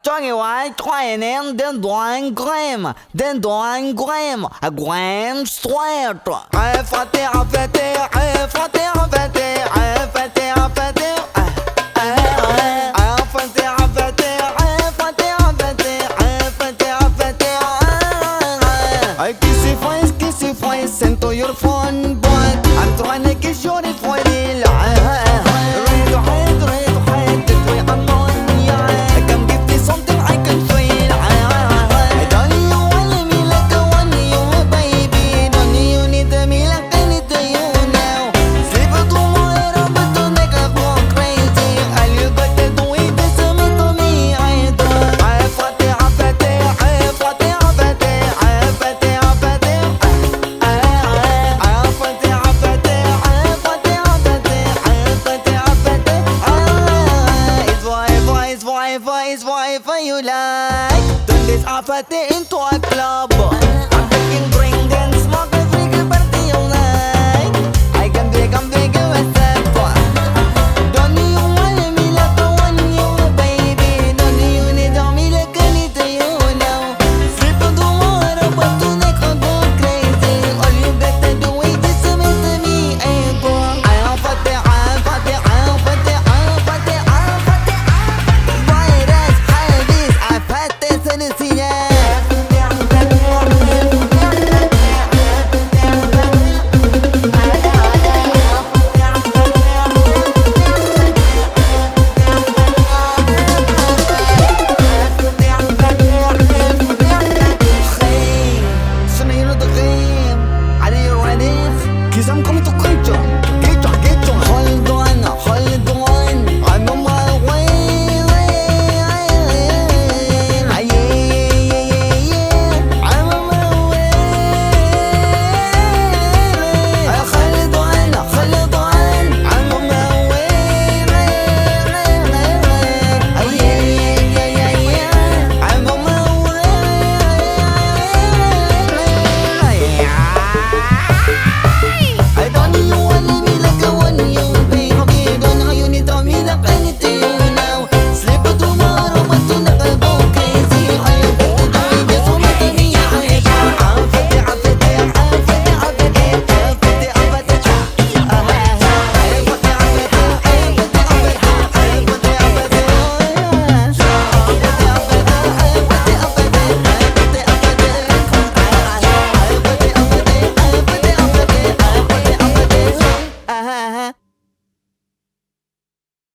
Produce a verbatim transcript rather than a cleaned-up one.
Johnny White training den doing grim, den doing grim, a grim sweat. عفتي عفتي عفتي عفتي عفتي عفتي عفتي عفتي عفتي عفتي عفتي I kiss your face, kiss your face into your phone, but I'm trying to kiss your forehead. Red head, red head, that way I'm on. I can give me something I can feel. Don't you want me like I want you, baby? Don't you need me like I need you now? Sleep to my head up to make a go crazy. All you got to do is listen to me. I do. عفتي عفتي عفتي عفتي عفتي عفتي عفتي عفتي عفتي عفتي عفتي It's whatever, it's whatever, it's whatever you like. Turn this عفتي into a club.